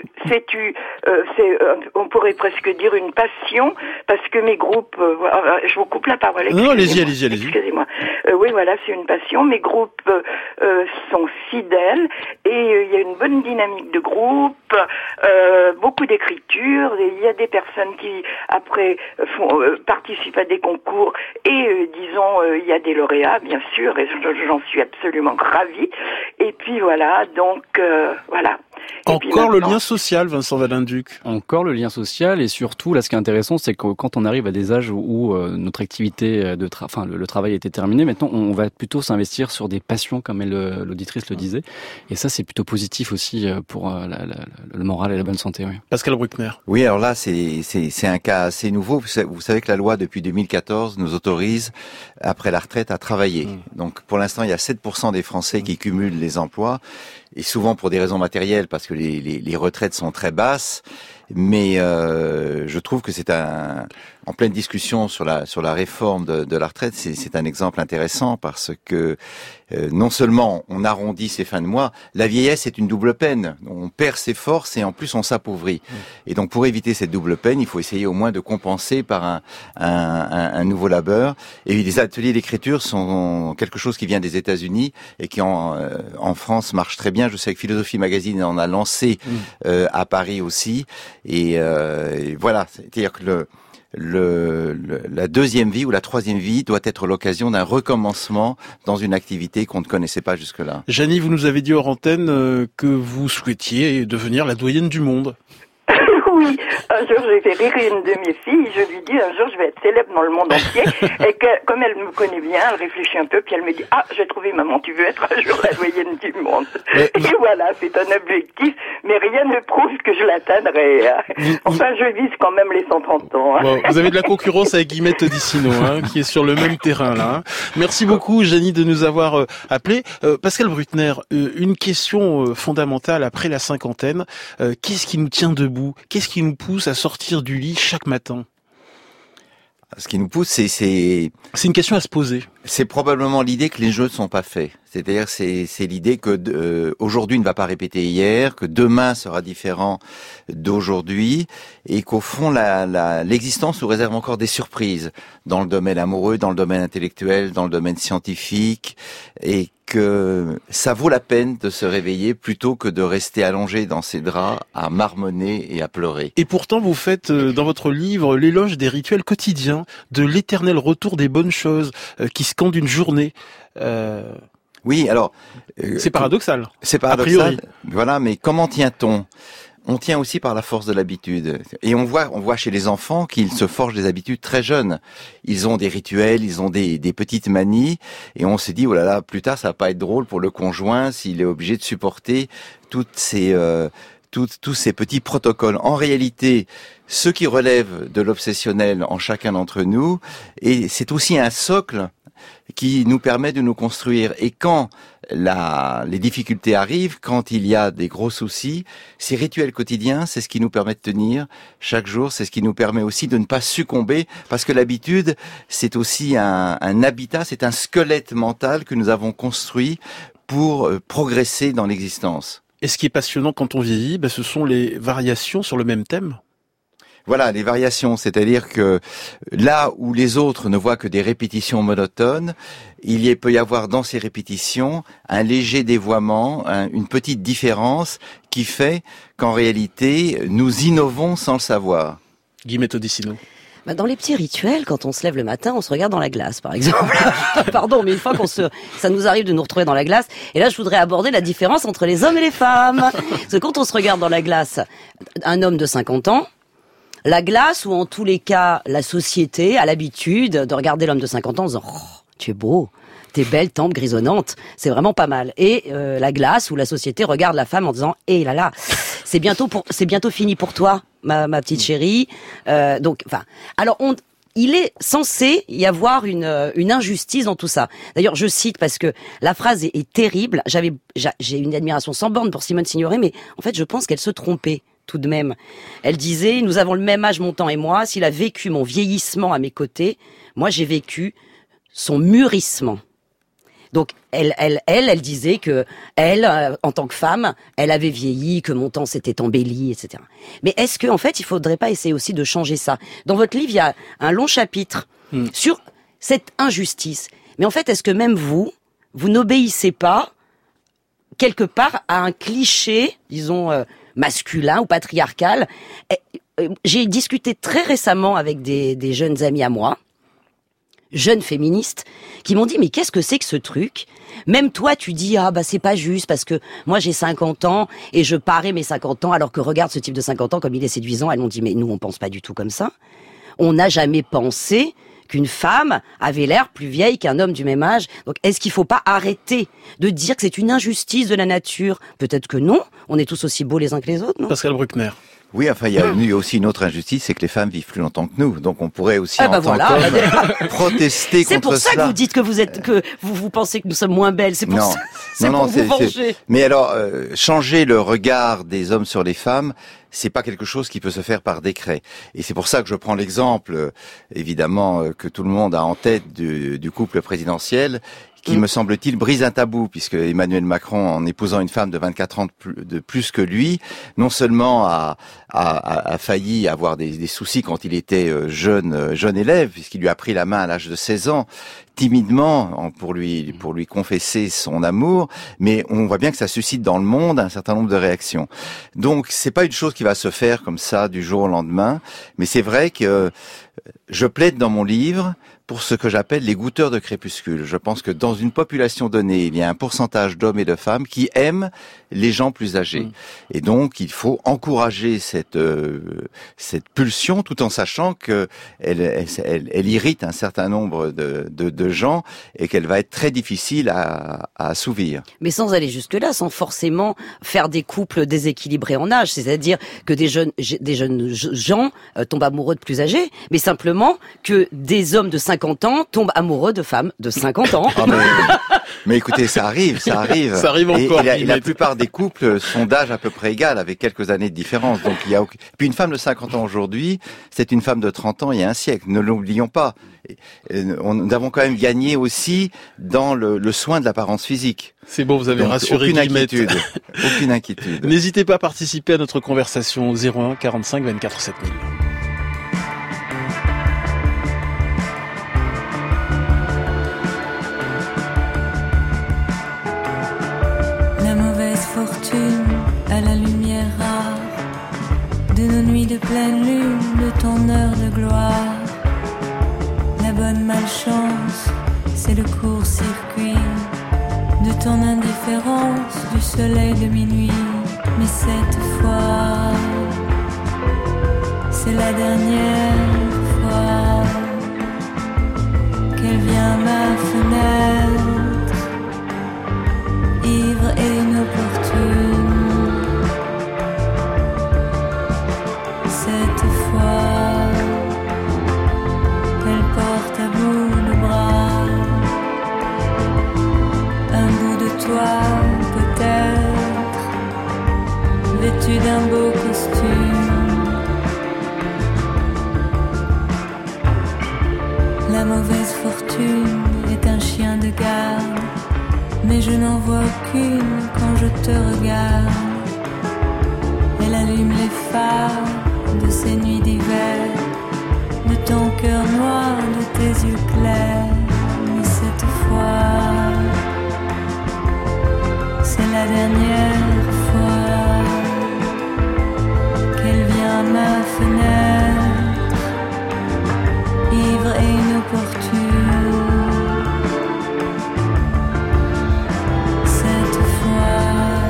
on pourrait presque dire une passion, parce que mes groupes, je vous coupe la parole.
Non, allez-y.
Excusez-moi. Oui, voilà, c'est une passion. Mes groupes sont fidèles et il y a une bonne dynamique de groupe, beaucoup d'écriture. Et il y a des personnes qui après participent à des concours et il y a des lauréats, bien sûr, et j'en suis absolument ravie. Et puis voilà, donc voilà.
Encore le lien social, Vincent Valenduc.
Encore le lien social, et surtout, là, ce qui est intéressant, c'est que quand on arrive à des âges où notre activité le travail était terminé, maintenant, on va plutôt s'investir sur des passions, comme l'auditrice le disait. Et ça, c'est plutôt positif aussi pour le moral et la bonne santé. Oui.
Pascal Bruckner.
Oui, alors là, c'est un cas assez nouveau. Vous savez que la loi, depuis 2014, nous autorise, après la retraite, à travailler. Donc, pour l'instant, il y a 7% des Français qui cumulent les emplois, et souvent pour des raisons matérielles, parce que les retraites sont très basses. Mais je trouve que c'est en pleine discussion sur la réforme de la retraite, c'est un exemple intéressant parce que non seulement on arrondit ses fins de mois, la vieillesse est une double peine. On perd ses forces et en plus on s'appauvrit. Et donc pour éviter cette double peine, il faut essayer au moins de compenser par un nouveau labeur. Et les ateliers d'écriture sont quelque chose qui vient des États-Unis et qui en France marche très bien. Je sais que Philosophie Magazine en a lancé à Paris aussi. Et voilà, c'est-à-dire que la deuxième vie ou la troisième vie doit être l'occasion d'un recommencement dans une activité qu'on ne connaissait pas jusque-là.
Jeannie, vous nous avez dit hors antenne que vous souhaitiez devenir la doyenne du monde.
Oui, un jour j'ai fait rire une de mes filles, je lui dis un jour je vais être célèbre dans le monde entier, et que comme elle me connaît bien, elle réfléchit un peu, puis elle me dit j'ai trouvé maman, tu veux être un jour la doyenne du monde. Et voilà, c'est un objectif, mais rien ne prouve que je l'atteindrai. Enfin, je vise quand même les 130 ans.
Bon, vous avez de la concurrence avec Guillemette Odissino, qui est sur le même terrain là. Merci beaucoup Jeannie de nous avoir appelé. Pascal Brutner, une question fondamentale après la cinquantaine, qu'est-ce qui nous tient debout ? Qu'est-ce qui nous pousse à sortir du lit chaque matin ?
Ce qui nous pousse, c'est
une question à se poser.
C'est probablement l'idée que les jeux ne sont pas faits. C'est-à-dire, c'est l'idée que aujourd'hui ne va pas répéter hier, que demain sera différent d'aujourd'hui, et qu'au fond, l'existence nous réserve encore des surprises dans le domaine amoureux, dans le domaine intellectuel, dans le domaine scientifique, et que ça vaut la peine de se réveiller plutôt que de rester allongé dans ses draps à marmonner et à pleurer.
Et pourtant, vous faites dans votre livre l'éloge des rituels quotidiens, de l'éternel retour des bonnes choses qui scandent une journée.
Oui, alors...
c'est paradoxal.
C'est paradoxal,
a priori.
Voilà, mais comment tient-on ? On tient aussi par la force de l'habitude. Et on voit chez les enfants qu'ils se forgent des habitudes très jeunes. Ils ont des rituels, ils ont des petites manies, et on se dit, oh là là, plus tard, ça va pas être drôle pour le conjoint s'il est obligé de supporter tous ces petits protocoles. En réalité, ce qui relève de l'obsessionnel en chacun d'entre nous, et c'est aussi un socle qui nous permet de nous construire. Et quand les difficultés arrivent, quand il y a des gros soucis, ces rituels quotidiens, c'est ce qui nous permet de tenir chaque jour, c'est ce qui nous permet aussi de ne pas succomber, parce que l'habitude, c'est aussi un habitat, c'est un squelette mental que nous avons construit pour progresser dans l'existence.
Et ce qui est passionnant quand on vieillit, ce sont les variations sur le même thème.
Voilà, les variations, c'est-à-dire que là où les autres ne voient que des répétitions monotones, peut y avoir dans ces répétitions un léger dévoiement, une petite différence qui fait qu'en réalité, nous innovons sans le savoir.
Guillemette Odissino.
Dans les petits rituels, quand on se lève le matin, on se regarde dans la glace, par exemple. Pardon, mais une fois ça nous arrive de nous retrouver dans la glace, et là, je voudrais aborder la différence entre les hommes et les femmes. Parce que quand on se regarde dans la glace, un homme de 50 ans, la glace, ou en tous les cas, la société a l'habitude de regarder l'homme de 50 ans en disant « Oh, tu es beau, tes belles tempes grisonnantes, c'est vraiment pas mal. » Et la glace, ou la société regarde la femme en disant « Eh là là, c'est bientôt fini pour toi, ma petite chérie. » il est censé y avoir une injustice dans tout ça. D'ailleurs, je cite parce que la phrase est terrible. J'ai une admiration sans borne pour Simone Signoret, mais en fait, je pense qu'elle se trompait tout de même. Elle disait, nous avons le même âge, mon temps et moi, s'il a vécu mon vieillissement à mes côtés, moi j'ai vécu son mûrissement. Donc elle disait que elle, en tant que femme, elle avait vieilli, que mon temps s'était embelli, etc. Mais est-ce qu'en fait, il faudrait pas essayer aussi de changer ça ? Dans votre livre, il y a un long chapitre sur cette injustice. Mais en fait, est-ce que même vous n'obéissez pas quelque part à un cliché, disons, masculin ou patriarcal? J'ai discuté très récemment avec des jeunes amis à moi, jeunes féministes, qui m'ont dit mais qu'est-ce que c'est que ce truc ? Même toi tu dis c'est pas juste parce que moi j'ai 50 ans et je parais mes 50 ans alors que regarde ce type de 50 ans comme il est séduisant. Elles m'ont dit mais nous on pense pas du tout comme ça. On n'a jamais pensé qu'une femme avait l'air plus vieille qu'un homme du même âge. Donc est-ce qu'il faut pas arrêter de dire que c'est une injustice de la nature ? Peut-être que non, on est tous aussi beaux les uns que les autres, non ?
Pascal Bruckner.
Oui, enfin, il y a aussi une autre injustice, c'est que les femmes vivent plus longtemps que nous. Donc, on pourrait aussi en tant qu'homme protester contre cela.
C'est pour ça que vous dites que vous pensez que nous sommes moins belles. C'est pour ça. C'est pour vous venger.
Mais alors, changer le regard des hommes sur les femmes, c'est pas quelque chose qui peut se faire par décret. Et c'est pour ça que je prends l'exemple, évidemment, que tout le monde a en tête du couple présidentiel, qui, me semble-t-il, brise un tabou, puisque Emmanuel Macron, en épousant une femme de 24 ans de plus que lui, non seulement a failli avoir des soucis quand il était jeune élève, puisqu'il lui a pris la main à l'âge de 16 ans, timidement, pour lui confesser son amour, mais on voit bien que ça suscite dans le monde un certain nombre de réactions. Donc, c'est pas une chose qui va se faire comme ça du jour au lendemain, mais c'est vrai que je plaide dans mon livre pour ce que j'appelle les goûteurs de crépuscule. Je pense que dans une population donnée, il y a un pourcentage d'hommes et de femmes qui aiment les gens plus âgés. Et donc, il faut encourager cette pulsion, tout en sachant que elle irrite un certain nombre de gens et qu'elle va être très difficile à assouvir.
Mais sans aller jusque-là, sans forcément faire des couples déséquilibrés en âge. C'est-à-dire que des jeunes gens tombent amoureux de plus âgés, mais simplement que des hommes de 50 ans tombent amoureux de femmes de 50 ans.
Ah, mais écoutez, ça arrive.
Ça arrive encore.
Et la plupart des couples sont d'âge à peu près égal, avec quelques années de différence. Donc Puis une femme de 50 ans aujourd'hui, c'est une femme de 30 ans il y a un siècle. Ne l'oublions pas. Nous avons quand même gagné aussi dans le soin de l'apparence physique.
C'est bon, vous avez rassuré Guillemette.
Aucune inquiétude.
N'hésitez pas à participer à notre conversation au 01 45 24 7000.
La mauvaise fortune à la lumière rare de nos nuits de pleine lune, de ton heure de gloire. La bonne malchance, c'est le court-circuit de ton indifférence, du soleil de minuit. Mais cette fois, c'est la dernière fois qu'elle vient à ma fenêtre, ivre et inopportune. Cette fois, elle porte à bout le bras, un bout de toi peut-être, vêtu d'un beau costume. La mauvaise fortune est un chien de garde, mais je n'en vois aucune quand je te regarde. Elle allume les phares de ces nuits d'hiver, de ton cœur noir, de tes yeux clairs. Mais cette fois, c'est la dernière fois qu'elle vient à ma fenêtre, ivre et inopportune. Cette fois,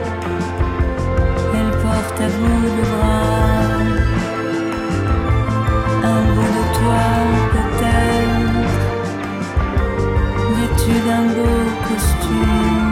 elle porte à bout de bras un bout de toi peut-être, vêtu d'un beau costume.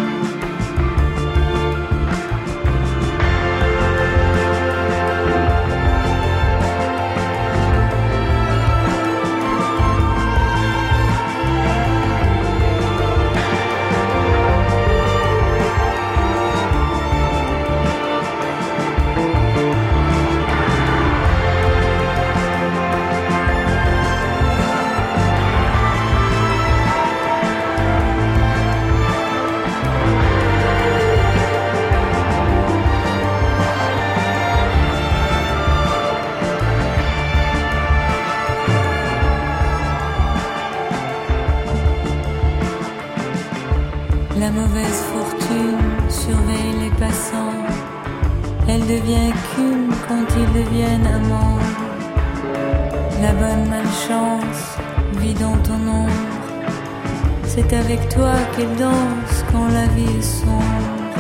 La mauvaise fortune surveille les passants. Elle devient écume quand ils deviennent amants. La bonne malchance vit dans ton ombre. C'est avec toi qu'elle danse quand la vie est sombre.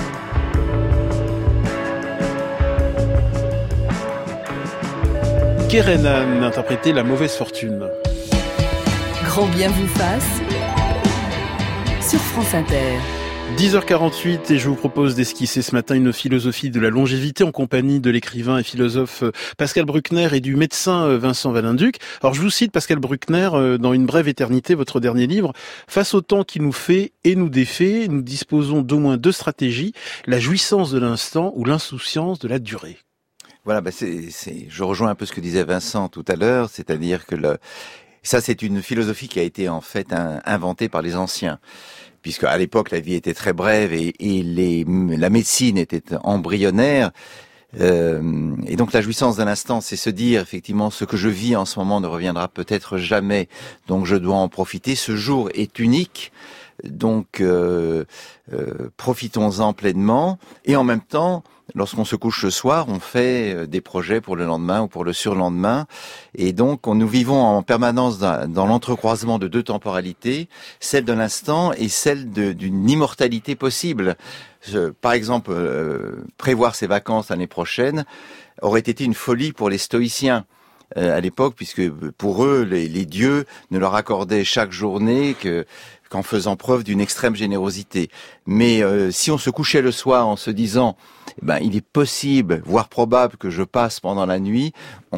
Kerenan interprétait La mauvaise fortune.
Grand bien vous fasse sur France Inter.
10h48 et je vous propose d'esquisser ce matin une philosophie de la longévité en compagnie de l'écrivain et philosophe Pascal Bruckner et du médecin Vincent Valenduc. Alors je vous cite Pascal Bruckner dans Une brève éternité, votre dernier livre. Face au temps qui nous fait et nous défait, nous disposons d'au moins deux stratégies, la jouissance de l'instant ou l'insouciance de la durée.
Voilà, je rejoins un peu ce que disait Vincent tout à l'heure, c'est-à-dire que Ça, c'est une philosophie qui a été en fait inventée par les anciens. Puisque à l'époque, la vie était très brève et la médecine était embryonnaire. Et donc la jouissance d'un instant, c'est se dire effectivement ce que je vis en ce moment ne reviendra peut-être jamais, donc je dois en profiter. Ce jour est unique, donc profitons-en pleinement. Et en même temps, lorsqu'on se couche le soir, on fait des projets pour le lendemain ou pour le surlendemain. Et donc nous vivons en permanence dans l'entrecroisement de deux temporalités, celle de l'instant et celle d'une immortalité possible. Par exemple, prévoir ses vacances l'année prochaine aurait été une folie pour les stoïciens à l'époque, puisque pour eux, les dieux ne leur accordaient chaque journée qu'en faisant preuve d'une extrême générosité. Mais si on se couchait le soir en se disant il est possible, voire probable que je passe pendant la nuit,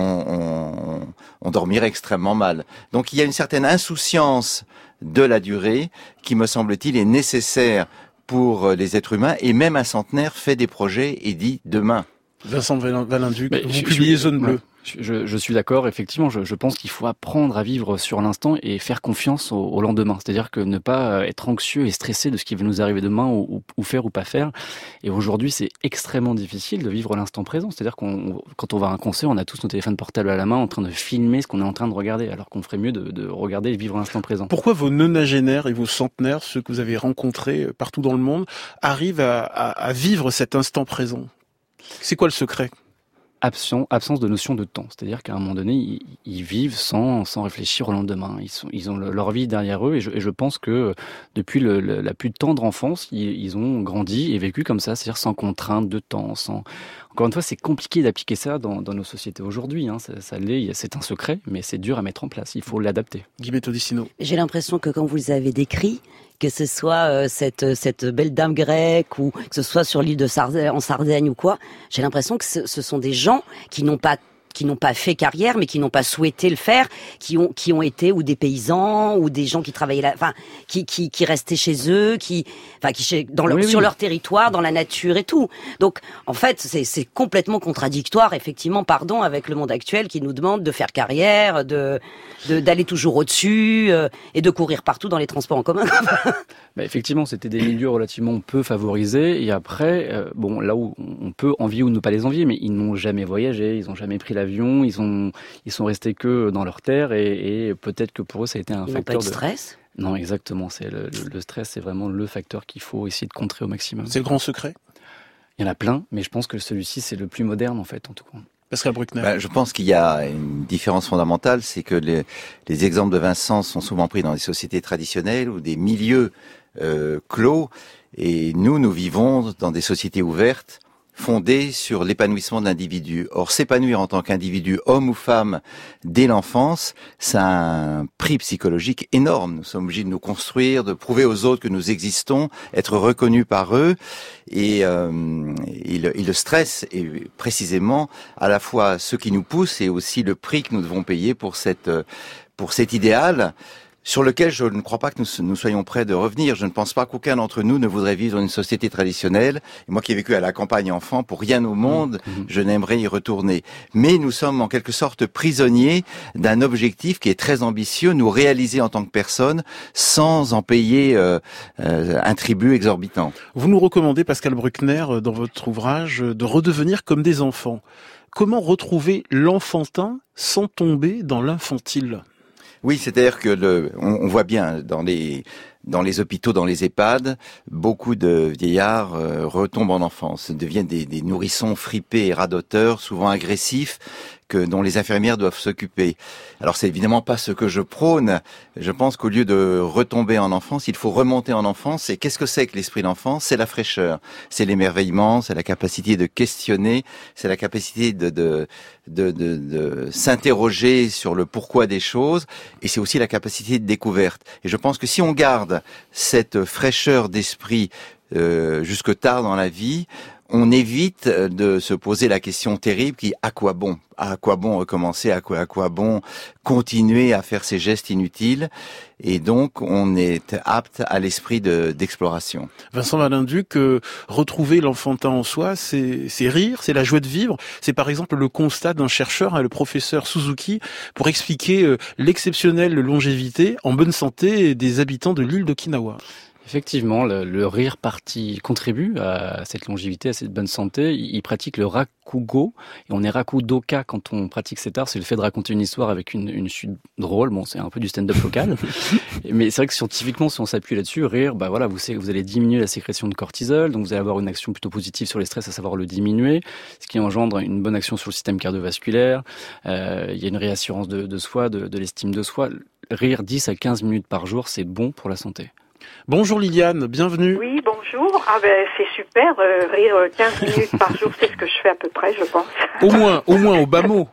on dormirait extrêmement mal. Donc il y a une certaine insouciance de la durée qui, me semble-t-il, est nécessaire pour les êtres humains, et même un centenaire fait des projets et dit demain.
Vincent Valinduc, vous publiez Zone Bleue.
Je suis d'accord, effectivement, je pense qu'il faut apprendre à vivre sur l'instant et faire confiance au lendemain. C'est-à-dire que ne pas être anxieux et stressé de ce qui va nous arriver demain ou faire ou pas faire. Et aujourd'hui, c'est extrêmement difficile de vivre l'instant présent. C'est-à-dire quand on va à un concert, on a tous nos téléphones portables à la main en train de filmer ce qu'on est en train de regarder, alors qu'on ferait mieux de regarder et vivre l'instant présent.
Pourquoi vos nonagénaires et vos centenaires, ceux que vous avez rencontrés partout dans le monde, arrivent à vivre cet instant présent ? C'est quoi le secret ?
Absence de notion de temps. C'est-à-dire qu'à un moment donné, ils vivent sans réfléchir au lendemain. Ils ont leur vie derrière eux, et je pense que depuis la plus tendre enfance, ils ont grandi et vécu comme ça, c'est-à-dire sans contrainte de temps, Encore une fois, c'est compliqué d'appliquer ça dans nos sociétés aujourd'hui. Ça l'est, c'est un secret, mais c'est dur à mettre en place. Il faut l'adapter.
Guillemette Odissino.
J'ai l'impression que quand vous les avez décrits, que ce soit cette belle dame grecque ou que ce soit sur l'île en Sardaigne ou quoi, j'ai l'impression que ce sont des gens qui n'ont pas fait carrière, mais qui n'ont pas souhaité le faire, qui ont été ou des paysans ou des gens qui travaillaient qui restaient chez eux, sur leur territoire, dans la nature et tout. Donc en fait, c'est complètement contradictoire, effectivement, avec le monde actuel qui nous demande de faire carrière, d'aller toujours au-dessus et de courir partout dans les transports en commun.
Effectivement, c'était des milieux relativement peu favorisés, et après, là où on peut envier ou ne pas les envier, mais ils n'ont jamais voyagé, ils n'ont jamais pris l'avion, ils sont restés que dans leur terre, et peut-être que pour eux ça a été un facteur
de stress.
Non, exactement. C'est le stress, c'est vraiment le facteur qu'il faut essayer de contrer au maximum.
C'est le grand secret.
Il y en a plein, mais je pense que celui-ci c'est le plus moderne en fait, en tout cas.
Pascal Bruckner.
Je pense qu'il y a une différence fondamentale, c'est que les exemples de Vincent sont souvent pris dans des sociétés traditionnelles ou des milieux clos, et nous vivons dans des sociétés ouvertes, fondée sur l'épanouissement de l'individu. Or, s'épanouir en tant qu'individu, homme ou femme, dès l'enfance, ça a un prix psychologique énorme. Nous sommes obligés de nous construire, de prouver aux autres que nous existons, être reconnus par eux. Et le stress est précisément à la fois ce qui nous pousse et aussi le prix que nous devons payer pour cet idéal, sur lequel je ne crois pas que nous soyons prêts de revenir. Je ne pense pas qu'aucun d'entre nous ne voudrait vivre dans une société traditionnelle. Et moi qui ai vécu à la campagne enfant, pour rien au monde, je n'aimerais y retourner. Mais nous sommes en quelque sorte prisonniers d'un objectif qui est très ambitieux, nous réaliser en tant que personne sans en payer un tribut exorbitant.
Vous nous recommandez, Pascal Bruckner, dans votre ouvrage, de redevenir comme des enfants. Comment retrouver l'enfantin sans tomber dans l'infantile ?
Oui, c'est-à-dire que on voit bien dans les hôpitaux, dans les EHPAD, beaucoup de vieillards retombent en enfance, deviennent des nourrissons fripés et radoteurs, souvent agressifs, dont les infirmières doivent s'occuper. Alors c'est évidemment pas ce que je prône. Je pense qu'au lieu de retomber en enfance, il faut remonter en enfance. Et qu'est-ce que c'est que l'esprit d'enfant ? C'est la fraîcheur, c'est l'émerveillement, c'est la capacité de questionner, c'est la capacité de s'interroger sur le pourquoi des choses, et c'est aussi la capacité de découverte. Et je pense que si on garde cette fraîcheur d'esprit jusque tard dans la vie, on évite de se poser la question terrible qui à quoi bon recommencer, à quoi bon continuer à faire ces gestes inutiles, et donc on est apte à l'esprit d'exploration.
Vincent Valinduc, retrouver l'enfantin en soi, c'est rire, c'est la joie de vivre. C'est par exemple le constat d'un chercheur, le professeur Suzuki, pour expliquer l'exceptionnelle longévité en bonne santé des habitants de l'île d'Okinawa.
Effectivement, le rire party contribue à cette longévité, à cette bonne santé. Il pratique le rakugo, et on est rakudoka quand on pratique cet art, c'est le fait de raconter une histoire avec une suite drôle. Bon, c'est un peu du stand-up local, mais c'est vrai que scientifiquement, si on s'appuie là-dessus, rire, vous allez diminuer la sécrétion de cortisol, donc vous allez avoir une action plutôt positive sur les stress, à savoir le diminuer, ce qui engendre une bonne action sur le système cardiovasculaire. Il y a une réassurance de soi, de l'estime de soi. Rire 10 à 15 minutes par jour, c'est bon pour la santé.
Bonjour Liliane, bienvenue.
Oui, bonjour. C'est super, rire 15 minutes par jour, c'est ce que je fais à peu près, je pense.
Au moins, au bas mot.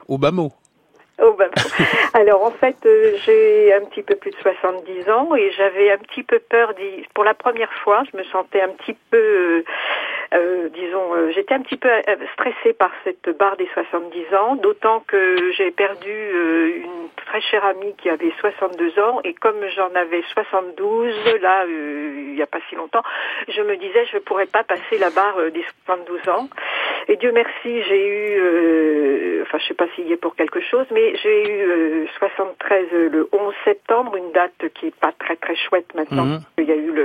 Alors en fait, j'ai un petit peu plus de 70 ans et j'avais un petit peu peur pour la première fois, je me sentais un petit peu j'étais un petit peu stressée par cette barre des 70 ans, d'autant que j'ai perdu une très chère amie qui avait 62 ans, et comme j'en avais 72, là, il n'y a pas si longtemps, je me disais je ne pourrais pas passer la barre des 72 ans. Et Dieu merci, j'ai eu, je ne sais pas s'il y est pour quelque chose, mais j'ai eu 73 le 11 septembre, une date qui n'est pas très très chouette maintenant. Il y a eu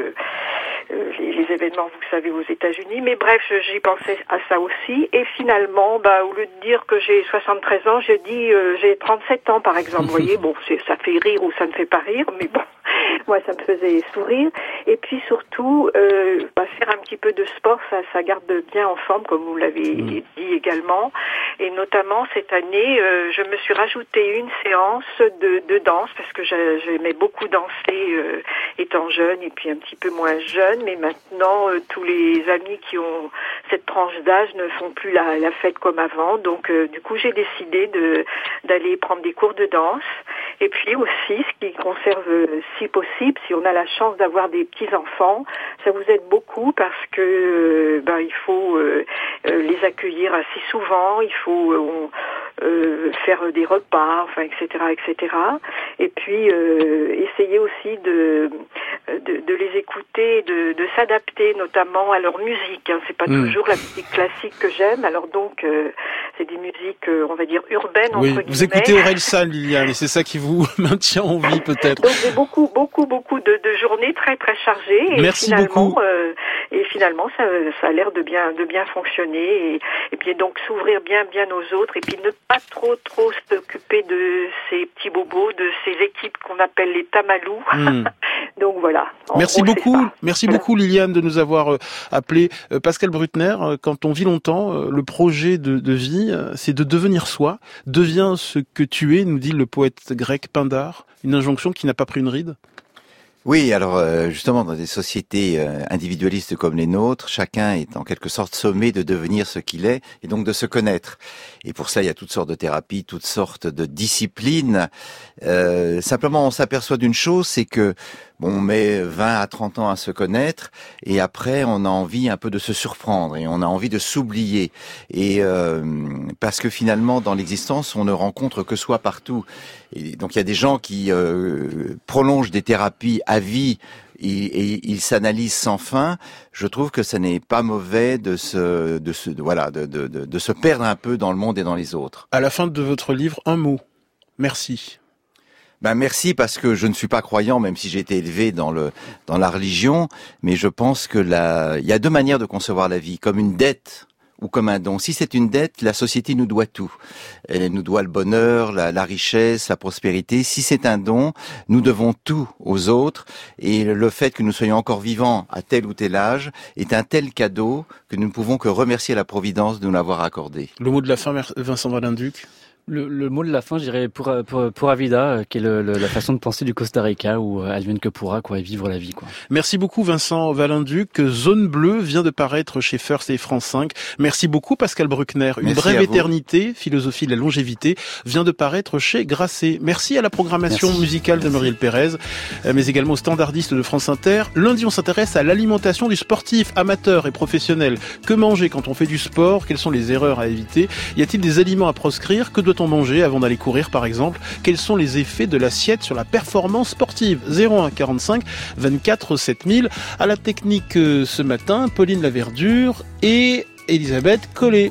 les événements, vous savez, aux États-Unis. Mais bref, j'y pensais à ça aussi. Et finalement, au lieu de dire que j'ai 73 ans, j'ai dit j'ai 37 ans, par exemple. Vous voyez, bon, ça fait rire ou ça ne fait pas rire, mais bon, moi, ça me faisait sourire. Et puis surtout, faire un petit peu de sport, ça garde bien en forme, comme vous l'avez dit également. Et notamment, cette année, je me suis rajouté une séance de danse, parce que j'aimais beaucoup danser étant jeune, et puis un petit peu moins jeune. Mais maintenant, tous les amis qui ont cette tranche d'âge ne font plus la fête comme avant. Donc, du coup, j'ai décidé d'aller prendre des cours de danse. Et puis aussi, ce qui conserve, si possible, si on a la chance d'avoir des petits-enfants, ça vous aide beaucoup parce que il faut les accueillir assez souvent, il faut faire des repas, etc. Et puis essayer aussi de les écouter, de s'adapter notamment à leur musique. C'est pas toujours la musique classique que j'aime, alors donc c'est des musiques, on va dire, urbaines, entre guillemets.
Vous écoutez Orelsan, Liliane, et c'est ça qui vous maintient en vie, peut-être.
Donc j'ai beaucoup de journées très très chargées. Et
merci beaucoup.
Et finalement, ça a l'air de bien fonctionner. Et puis donc s'ouvrir bien aux autres, et puis ne pas trop s'occuper de ces petits bobos, de ces équipes qu'on appelle les tamalous. Donc voilà.
Merci beaucoup Liliane de nous avoir appelé. Pascal Brutner, quand on vit longtemps, le projet de vie, c'est de devenir soi. Deviens ce que tu es, nous dit le poète grec Pindare. Une injonction qui n'a pas pris une ride.
Oui, alors justement, dans des sociétés individualistes comme les nôtres, chacun est en quelque sorte sommé de devenir ce qu'il est et donc de se connaître. Et pour ça, il y a toutes sortes de thérapies, toutes sortes de disciplines. Simplement, on s'aperçoit d'une chose, c'est que on met 20 à 30 ans à se connaître et après, on a envie un peu de se surprendre et on a envie de s'oublier. Et parce que finalement, dans l'existence, on ne rencontre que soi partout. Et donc, il y a des gens qui prolongent des thérapies à vie et ils s'analysent sans fin. Je trouve que ça n'est pas mauvais de se perdre un peu dans le monde et dans les autres.
À la fin de votre livre, un mot. Merci.
Merci parce que je ne suis pas croyant, même si j'ai été élevé dans la religion, mais je pense que il y a deux manières de concevoir la vie, comme une dette ou comme un don. Si c'est une dette, la société nous doit tout. Elle nous doit le bonheur, la richesse, la prospérité. Si c'est un don, nous devons tout aux autres. Et le fait que nous soyons encore vivants à tel ou tel âge est un tel cadeau que nous ne pouvons que remercier la Providence de nous l'avoir accordé.
Le mot de la fin, Vincent Valinduc.
Le mot de la fin, je dirais pura vida, qui est la façon de penser du Costa Rica, où advienne que pourra, quoi, et vivre la vie, quoi.
Merci beaucoup Vincent Valenduc. Zone Bleue vient de paraître chez First et France 5. Merci beaucoup Pascal Bruckner. Une brève éternité, philosophie de la longévité, vient de paraître chez Grasset. Merci à la programmation musicale de Muriel Pérez, mais également aux standardistes de France Inter. Lundi, on s'intéresse à l'alimentation du sportif, amateur et professionnel. Que manger quand on fait du sport? Quelles sont les erreurs à éviter? Y a-t-il des aliments à proscrire? Que doit-on manger avant d'aller courir, par exemple? Quels sont les effets de l'assiette sur la performance sportive? 01 45 24 7000. À la technique ce matin, Pauline Laverdure et Elisabeth Collet.